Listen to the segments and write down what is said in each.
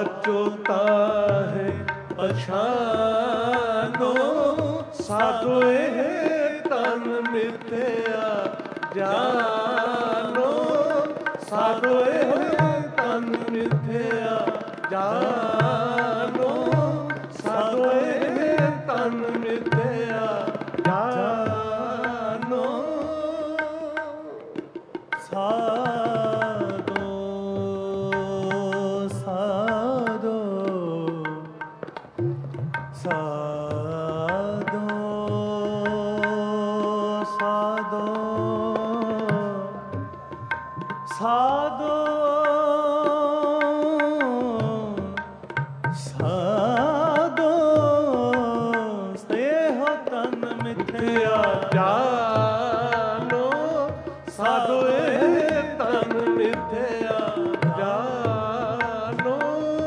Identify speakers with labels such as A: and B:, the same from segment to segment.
A: साचोता है पछानो साधोए तन मिथ्या जानो साधोए तन मिथ्या जानो साधोए तन मिथ्या जानो
B: साधो साधो साधो साधो साधो स्नेह तन मिथ्या
A: जानो साधोए तन मिथ्या जानो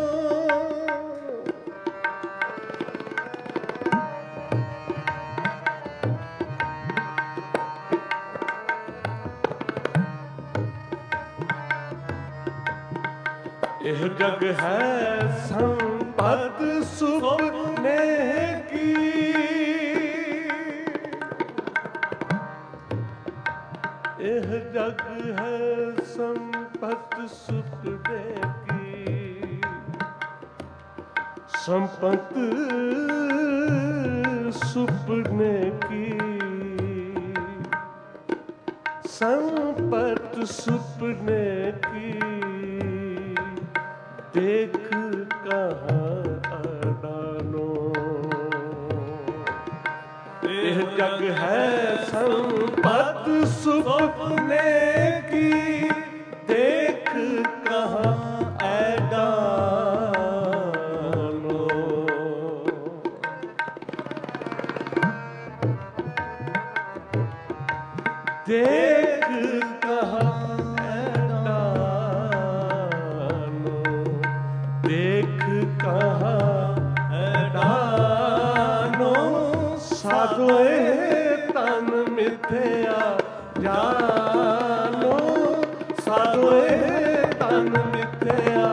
A: यह जग है संपत सुपने की यह जग है संपत सुपने की संपत सुपने की संपत सुपने की देख कहाँ अडानो यह जग है संपत सुपने की देख कहाँ अडानो देख कहाँ देख कहाँ डानो साधोए तन मिथ्या जानो साधोए तन मिथ्या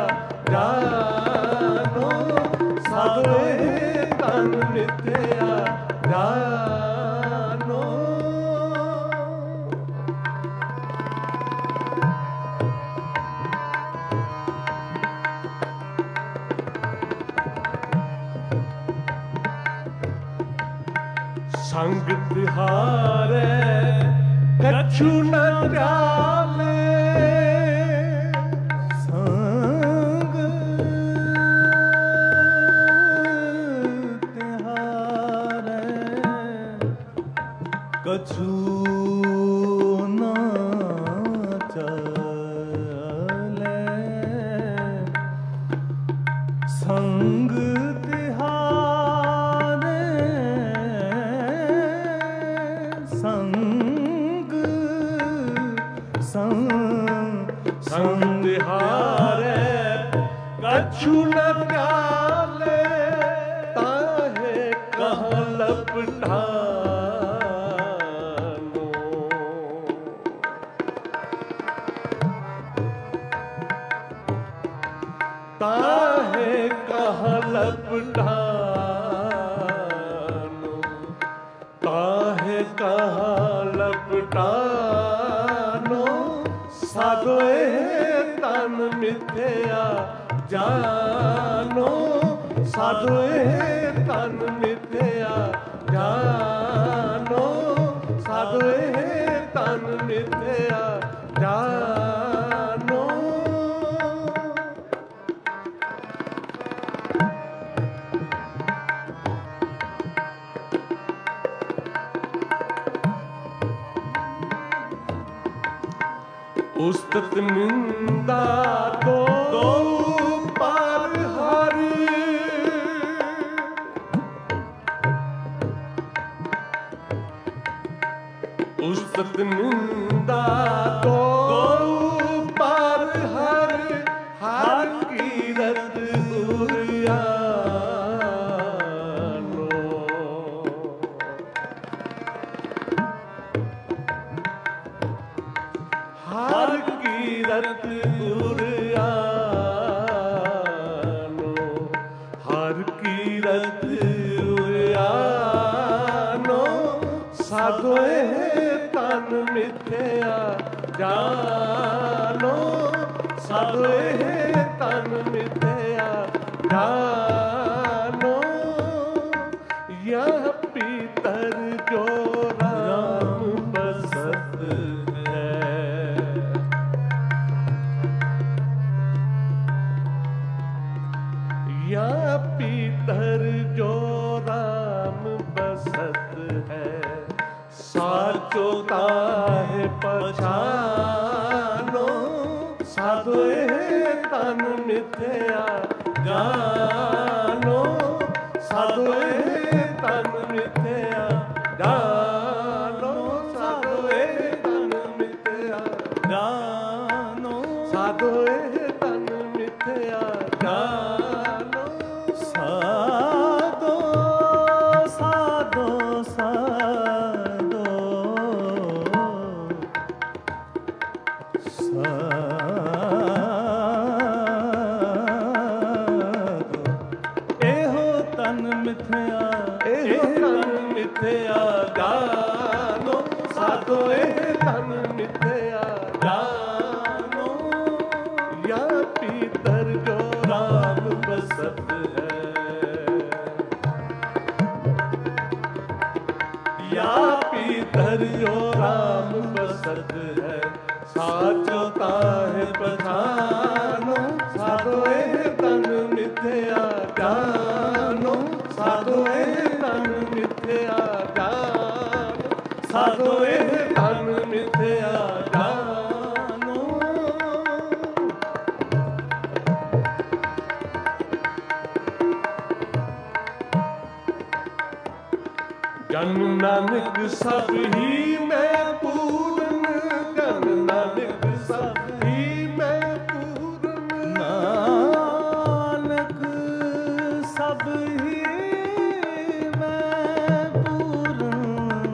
A: जानो साधोए तन मिथ्या जानो संग तिहारे कछु न प्याले
B: संग तिहारे कछु न चले संग
A: संग हारे कछु न प्याले ताहे कहाँ लपटानो ताहे कहाँ लपटानो ताहे कहाँ लपटानो साधोए तन मिथ्या जानो साधोए तन मिथ्या जानो साधोए तन मिथ्या जानो उस्तत निंदा दो पार हरि उस्तत निंदा दो पार हरि हर कीरत गुरियानो हर कीरत गुरियानो
B: ਕੀਰਤ
A: ਉਰਿਆਨੋ ਸਾਧੋਏ ਤਨ ਮਿਥਿਆ ਜਾਨੋ ਸਾਧੋਏ ਤਨ ਮਿਥਿਆ ਜਾਨੋ ਯਹ ਪੀਤਰ ਜੋ ਰਾਮ ਬਸਤ ਹੈ यह पीतर जो राम बसत है साचो ताहे पछानो साधोए तन मिथ्या जानो साधोए तन मिथ्या जानो साधोए तन मिथ्या
B: ਜਾਨੋ
A: साधोए तन मिथ्या जानो
B: ਸਾਧੋ ਸਾਧੋ ਸਾਧੋ ਸਾਧੋ ਇਹੋ ਤਨ ਮਿਥਿਆ
A: ਇਹੋ ਤਨ ਮਿਥਿਆ ਜਾਨੋ ਸਾਧੋਏ ਤਨ ਮਿਥਿਆ ਜਾਨੋ ਯਾ ਪੀਤਰ ਜੋ ਰਾਮ ਬਸਤ ਹੈ ਯਾ ਪੀਤਰ ਜੋ ਰਾਮ ਬਸਤ ਹੈ ਸਾਚੋ ਤਾਹਿ ਪਛਾਨੋ ਸਾਧੋਏ ਤਨ ਮਿਥਿਆ ਜਾਨੋ ਸਾਧੋਏ ਤਨ ਮਿਥਿਆ ਜਾਨੋ ਸਾਧੋਏ ਤਨ ਮਿਥਿਆ ਜਾਨੋ ਜਨ ਨਾਨਕ ਸਭ ਹੀ ਮੈਂ ਪੂਰਨ ਜਨ ਨਾਨਕ ਸਭ ਹੀ ਮੈਂ ਪੂਰਨ
B: ਨਾਨਕ ਸਭ ਹੀ ਮੈਂ ਪੂਰਨ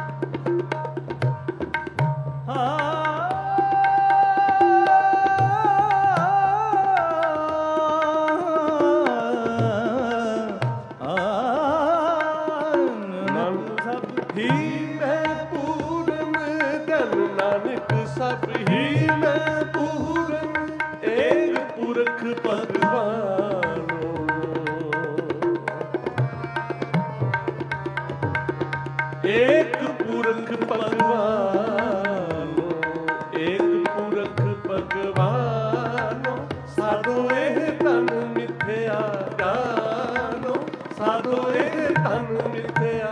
A: ਹੀ ਮੈਂ ਪੂਰਨ ਜਨ ਨਾਨਕ ਸਭ ਹੀ ਮੈਂ ਪੂਰਨ ਏਕ ਪੁਰਖ ਭਗਵਾਨੋ ਏਕ ਪੁਰਖ ਭਗਵਾਨੋ ਏਕ ਪੁਰਖ ਭਗਵਾਨੋ ਸਾਧੋਏ ਤਨ ਮਿਥਿਆ ਜਾਨੋ ਸਾਧੋਏ ਤਨ ਮਿਥਿਆ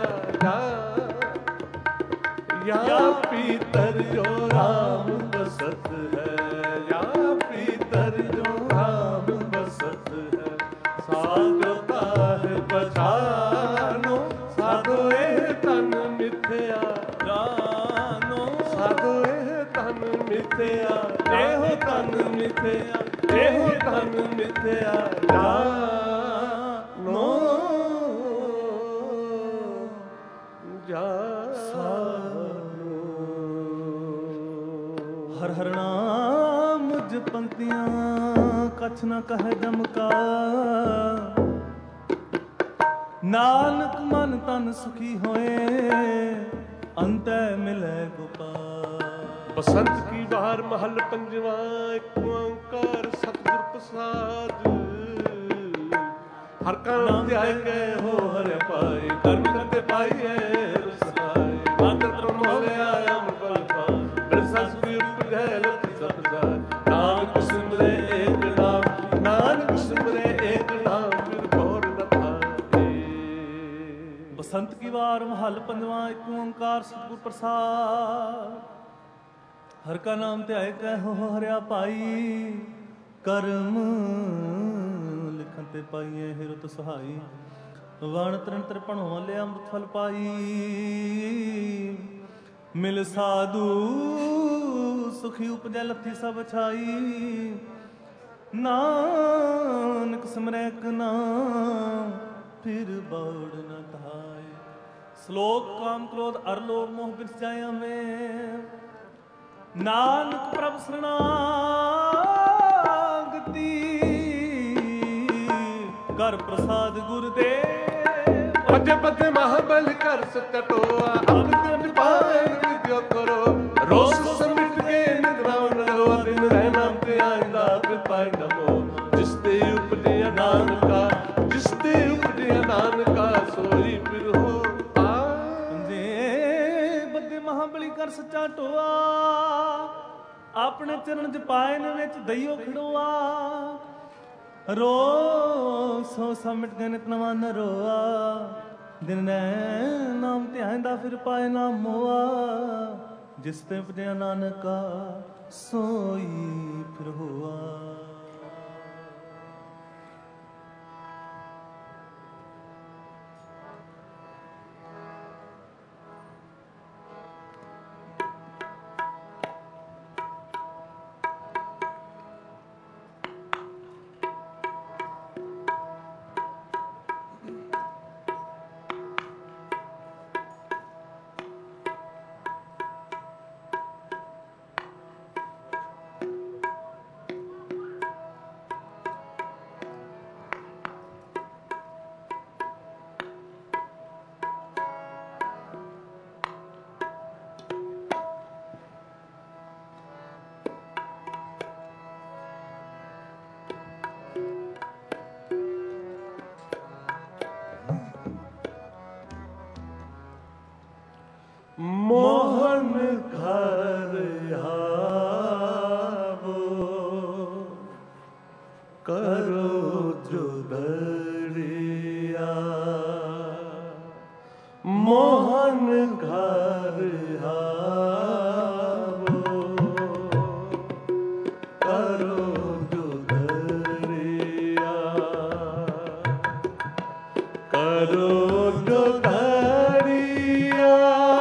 A: या पीतर जो राम बसत है या पीतर जो राम बसत है साधो ताहि पछानो साधोए तन मिथ्या जानो साधोए तन मिथ्या एहो तन मिथ्या एहो तन मिथ्या जानो
B: ਹਰ ਹਰ ਨਾਮ ਮੁਝ ਪੰਕਤੀਆਂ ਕਛ ਨ ਕਹਿ ਜਮ ਕਾ ਨਾਨਕ ਮਨ ਤਨ ਸੁਖੀ ਹੋਏ ਅੰਤੈ ਮਿਲੈ ਗੋਪਾਲ
A: ਬਸੰਤ ਕੀ ਬਹਾਰ ਮਹੱਲ ਪੰਜਵਾ ਇੱਕ ਓੰਕਾਰ ਸਤਿਗੁਰ ਪ੍ਰਸਾਦ ਹਰ ਕਾ ਨਾਮ ਧਿਆਇ ਕੇ ਹੋ ਹਰਿ ਪਾਈ ਕਰਮ ਕਰਤੇ ਪਾਈਏ ਰਸਾਈ ਬਾਦਰ ਤਰਮ ਹੋਇਆ ਅਮਰ ਪਲ ਬਰਸਸ ਕੀ ਉਪਜੈ ਲਖਿ ਸਤ ਜਾਇ ਨਾਨਕ ਸਿਮਰੇ ਏਕ ਨਾਮ ਨਾਨਕ ਸਿਮਰੇ ਏਕ ਨਾਮ ਫਿਰ ਭਉਰ ਨ ਥਾਏ
B: ਬਸੰਤ ਕੀ ਵਾਰ ਮਹੱਲ ਪੰਜਵਾ ਇੱਕ ਓੰਕਾਰ ਸਤਿਗੁਰ ਪ੍ਰਸਾਦ ਹਰ ਕਾ ਨਾਮ ਧਿਆਇ ਕੈ ਹੋ ਹਰਿਆ ਪਾਈ ਕਰਮ ਲਿਖਨ ਤੇ ਪਾਈਏ ਹਿਰਤ ਸੁਹਾਈ ਵਣ ਤ੍ਰਿਣ ਤ੍ਰਿਪਣ ਹੋਲੇ ਅੰਮ੍ਰਿਤ ਫਲ ਪਾਈ ਮਿਲ ਸਾਧੂ ਸੁਖੀ ਉਪਜੈ ਲੱਥੀ ਸਭ ਛਾਈ ਨਾਨਕ ਸਿਮਰੈ ਇਕ ਨਾਮ ਫਿਰ ਬੌੜ ਨ ਧਾਏ ਸ਼ਲੋਕ ਕਾਮ ਕ੍ਰੋਧ ਅਰ ਲੋਭ ਮੋਹ ਬਿਸ ਜਾਏ ਹਮੇ ਨਾਨਕ ਪ੍ਰਭ ਸਰਣਾਗਤੀ कर प्रसाद गुरुदेव।
A: पते पते महाबल कर सटोआ अमृत पाए विद्या करो रोस समिट के निद्राओं रहो दिन रहना ते आइंदा कृपा नमो जिस ते उपदिया नानका जिस ते उपदिया नानका सोई फिर हो
B: जे बदे महाबली कर सच्चा टोआ अपने चरण च पायन विच दईओ खड़ोआ रो सो समिट गए नित नवा न रोआ दिन नाम ध्यान दा फिर पाए नाम मोआ जिस ते उपदिया नानका सोई फिर होआ।
A: मोहन घर आवो करो जो दरिया मोहन घर आवो करो जो दरिया करो जो दरिया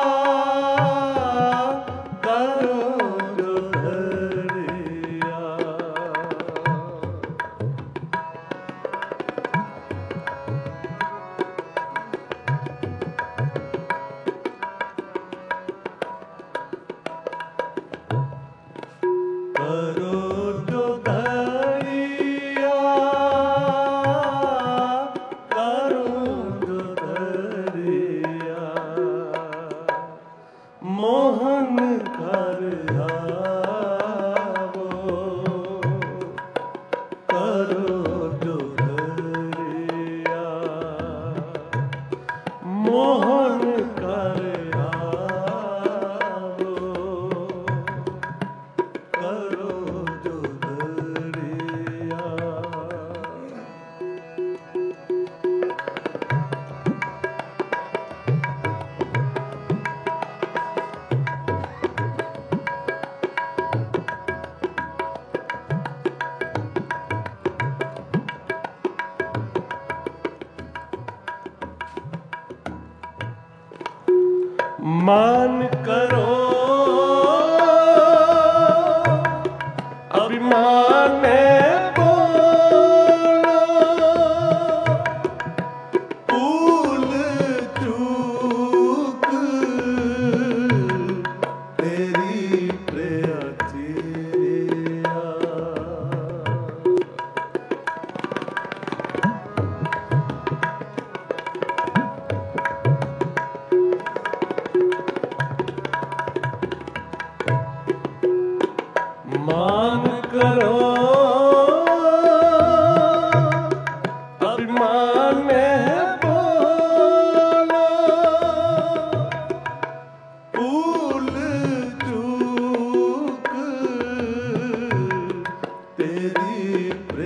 A: मान करो अभिमान बोलो भूल चूक तेरी प्रियतिया मान करो अभिमान बोलो भूल चूक तेरी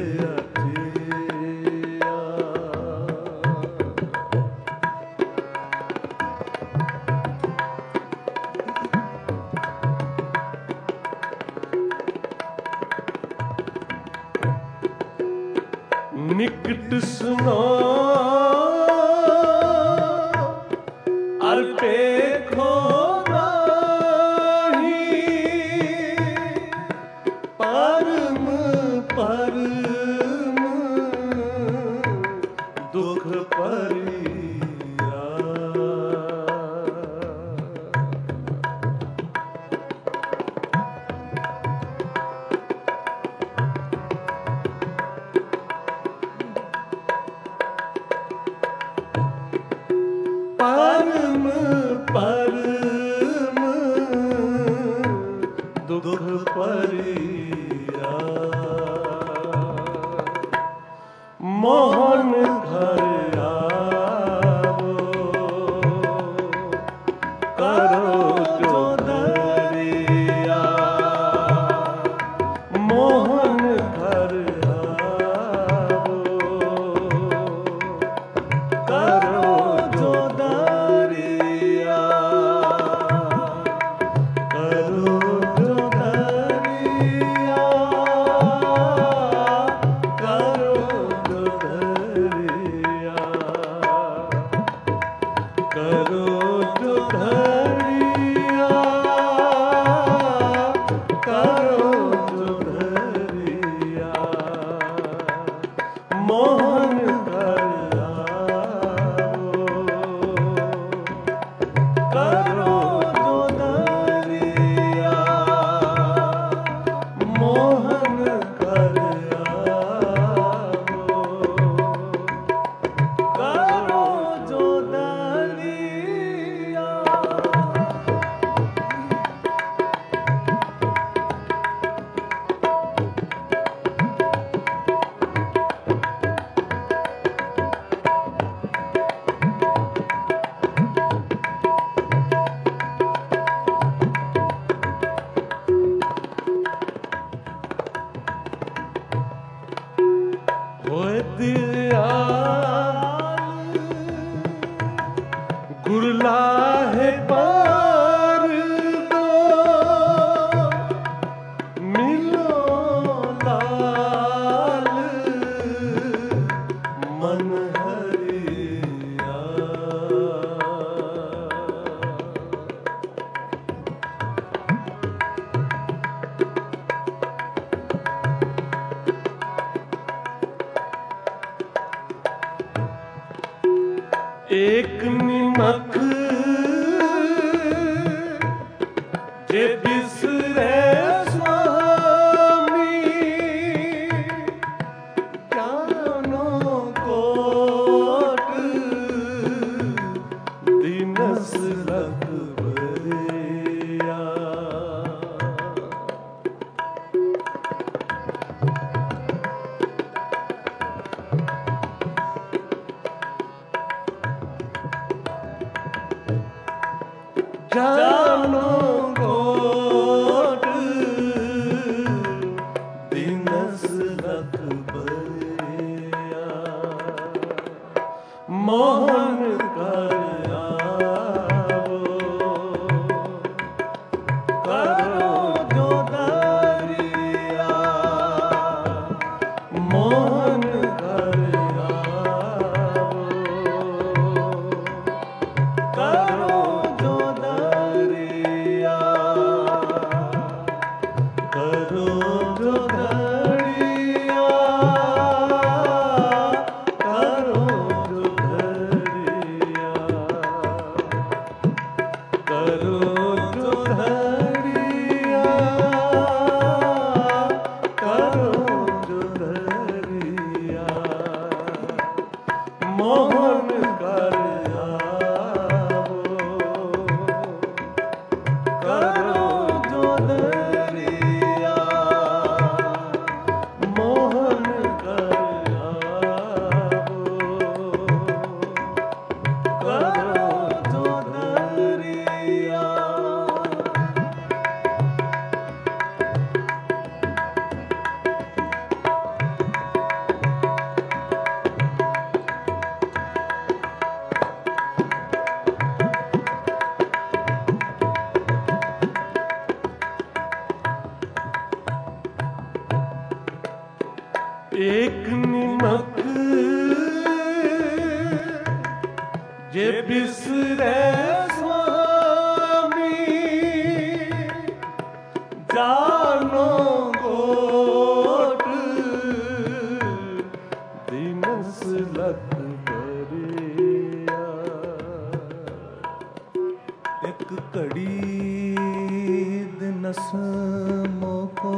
A: प्रियतिया निकट सुनो और देखो नहीं परम परम दुख परिया घर आओ, करो जो दरिया। मोहन घर आओ, करो जो दरिया, करो जो दरिया, करो जो दरिया, करो जो दरिया, करो जो दरिया। मोहन घर आओ, करो जो दरिया। मोहन घर आओ, करो जो दरिया। होए दयाल गुरलाहे पार दो, मिलो लाल मन हरिया। एक निमक जे बिसरे स्वामी, ज्ञानो कोट दिनस लख भरिया। जानो गोट दिनस लख भरिया। मोहन घर आओ, करो जो दरिया। मोहन घर आओ, करो जो दरिया, करो जो दरिया, करो जो दरिया, करो जो दरिया, करो जो दरिया। मोहन घर आओ, करो जो दरिया। मोहन घर आओ, करो जो दरिया। एक निमक जे बिसरे स्वामी, जानो गोट दिनस लख भरिया। एक घड़ी दिनस मोको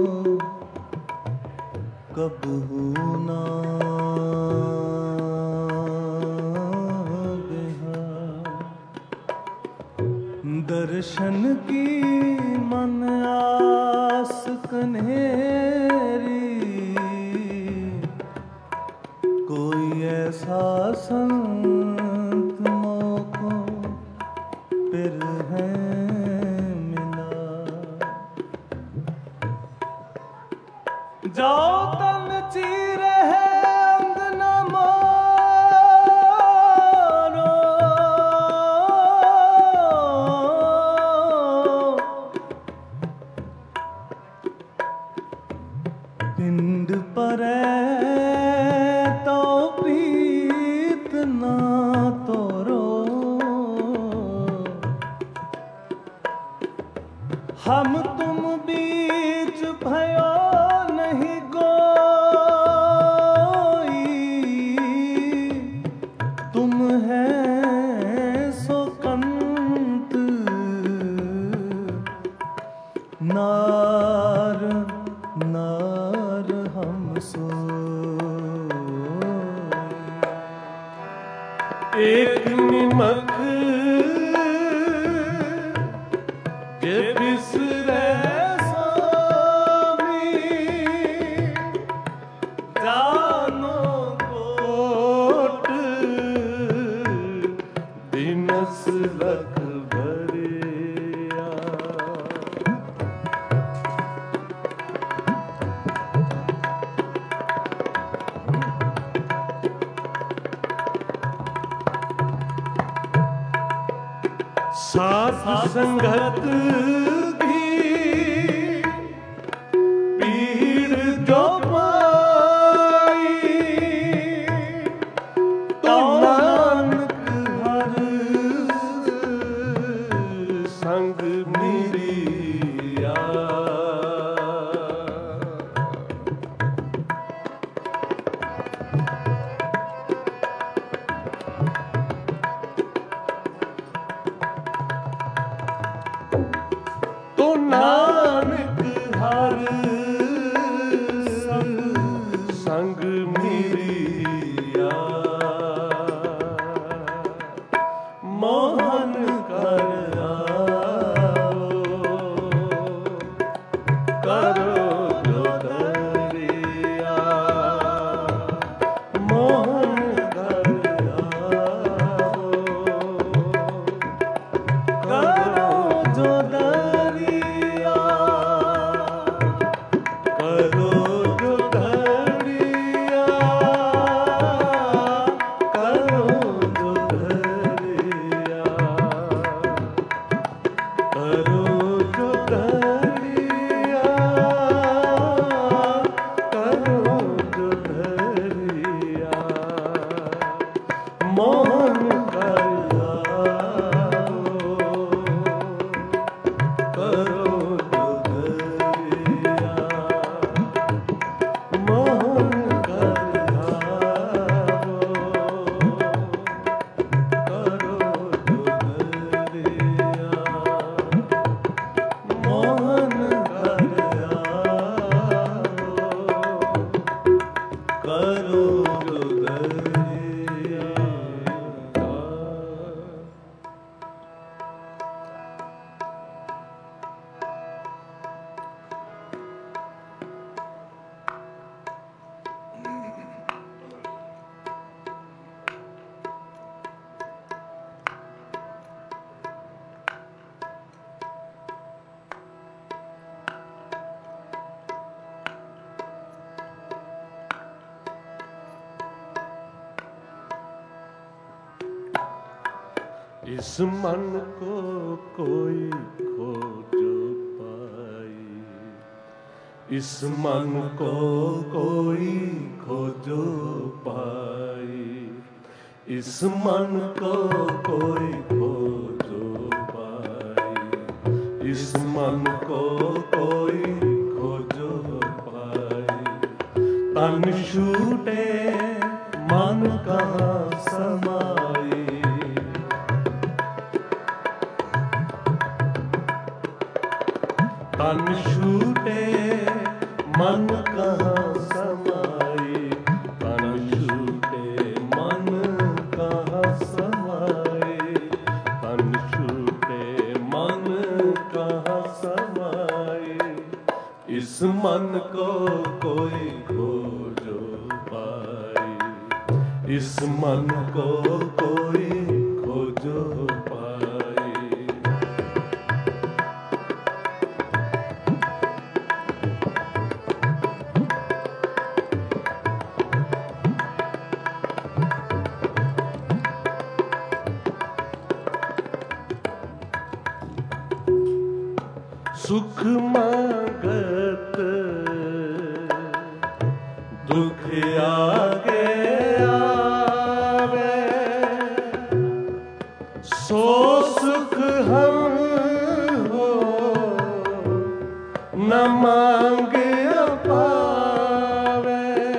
A: कबहू ना गया। दर्शन की मन आस कन्हेरी, कोई
B: जैसा संत मोको फिर है मिला। जाओ तन चीरे है अंगना मारो, पिंड परै तो प्रीत ना तोरो, हम तुम बीच भयो नहीं कोई, तुम है सो कंत नार नार हम सो।
A: एक निमक के बिसरे स्वामी,
B: जानो
A: कोट दिनस लख भरिया। साथ संगत की पीर जो पाई, तो नानक हर संग मिरिया। तो नानक हर संग मिरिया। मोहन कर आओ, करो जो दरिया। मोहन कर आओ,
B: करो जो दरिया,
A: करो जो दरिया, करो जो दरिया, करो जो दरिया, करो जो दरिया। मोहन कर आओ, करो जो दरिया। मोहन कर आओ, करो जो दरिया। मोहन कर आओ, करो जो दरिया। इस मन को कोई खोजो पाई, इस मन को कोई खोजो पाई, इस मन को कोई खोजो पाई, इस मन को कोई खोजो पाई। तन छूटे मन कहाँ समाई, तन छूटे मन कहाँ समाई, तन छूटे मन कहाँ समाई, तन छूटे मन कहाँ समाई। इस मन को कोई खोजो पाई, इस मन को कोई खोजो पाए। सुख मांगत दुख आगे आवे, सो सुख हम हो न मांग पावे।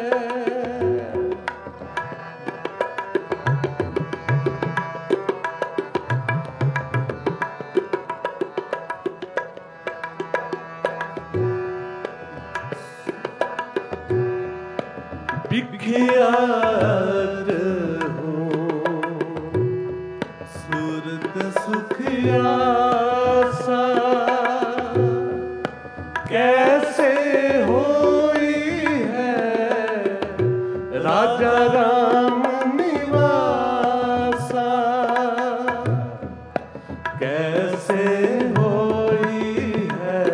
A: भिखियात हूँ सूरत सुख आसा, कैसे होई है राजा राम निवासा। कैसे होई है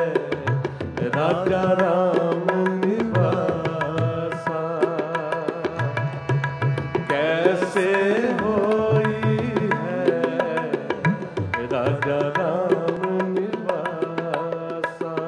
A: राजा राम निवासा। कैसे होई है राजा राम निवासा।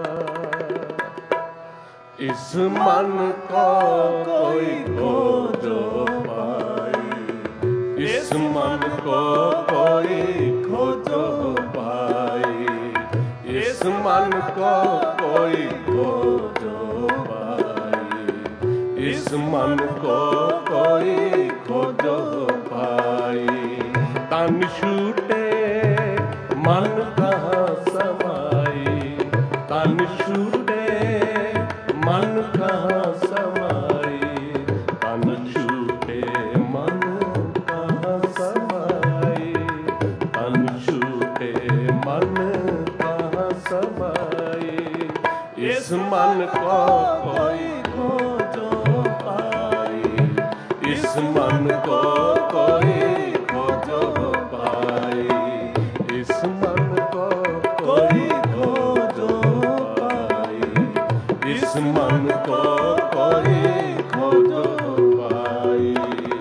A: इस मन को कोई खोजो पाए, इस मन को कोई खोजो पाए। इस मन को कोई खोजो पाए, इस मन को कोई खोजो पाए। तन छूटे मन कहाँ समाई, तन छूटे मन कहाँ समाई। तन छूटे मन कहाँ समाई, तन छूटे मन कहाँ समाई। इस मन को कोई खोजो पाए, इस मन को कोई खोजो पाए। इस मन को कोई खोजो पाए, इस मन को कोई खोजो पाए।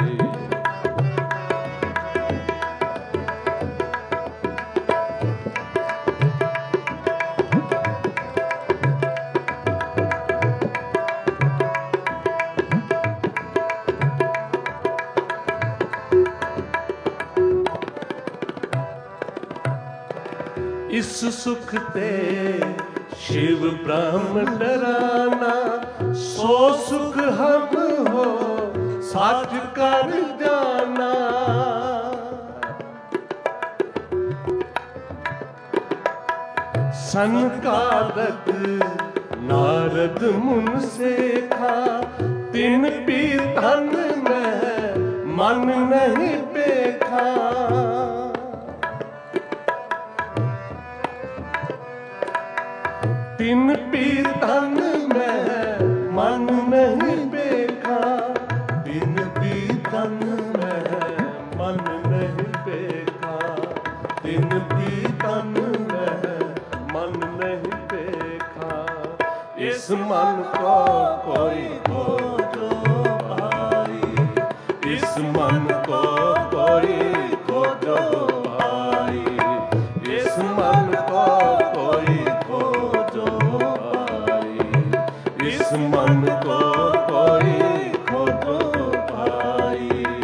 A: इस सुख ते शिव ब्रह्म डराना, सो सुख हम हो साच कर जाना। सनकादक नारद मुन सेखा, तिन पी तन में मन नहीं पेखा। तिन पी तन में मन नहीं पेखा। तिन पी तन में मन नहीं पेखा। तिन पी तन में मन नहीं पेखा। इस मन को कोई खोजो पाए, इस मन को कोई खोजो पाए। इस मन को कोई खोजो पाए, इस मन को कोई खोजो पाए।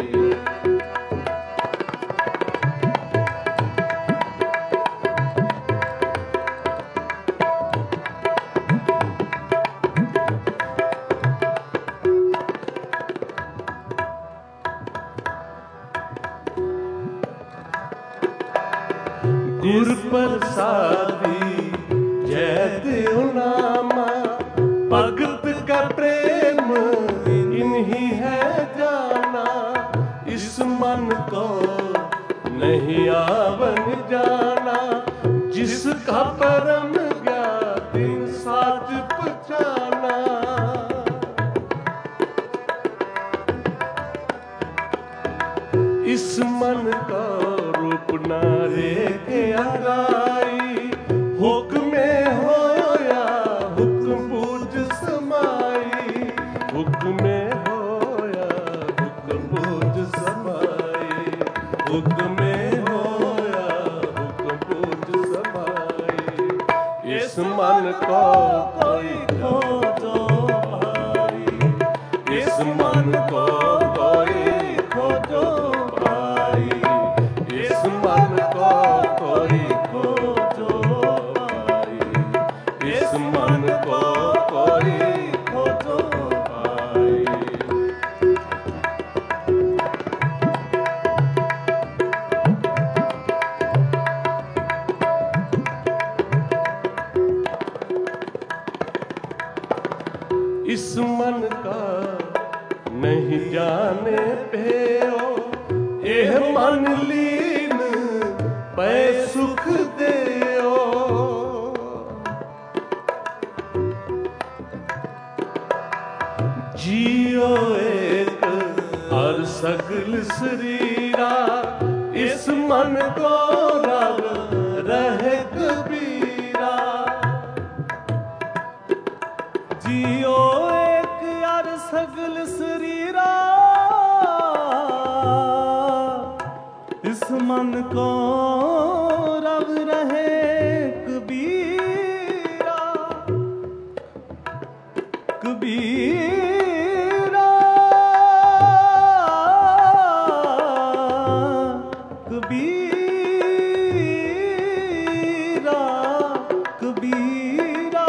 A: गुर प्रसादी जय देव नामा, भगत का प्रेम इन्हीं है जाना। इस मन को नहीं आवन जाना, जिसका परम ज्ञाति साच पहचाना। इस मन का रूप नारे के अंगाई, हुक्म होया हुक्म पूज समाई, हुक्म होया हुक्म पूज समाई, हुक्म होया हुक्म पूज समाई। इस मन को कोई खोजो भाई, इस मन को कोई खोजो भाई, इस मन को कोई खोजो भाई, इस मन को कोई खोजो भाई। इस मन का नहीं जाने पेओ, एह मन लीन पै सुख देओ। जियो एक हर सगल शरीरा, इस मन को रब रहे कबीरा। जियो एक यार सगल शरीरा, इस मन को रब रहे कबीरा। कबीरा कबीरा कबीरा।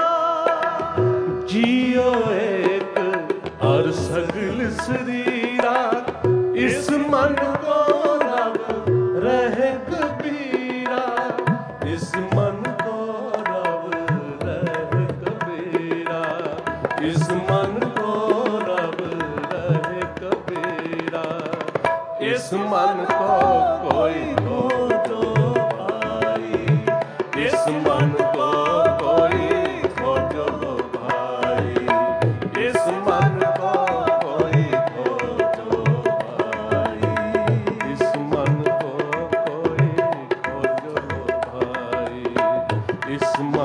A: जियो एक और सगल शरीरा, इस मन को रब रहे कबीरा, इस मन को रब रहे कबीरा, इस मन को रब रहे कबीरा। इस मन को कोई खोजो भाई, इस मन को कोई खोजो भाई, इस मन को कोई खोजो भाई, इस मन को कोई खोजो भाई, इस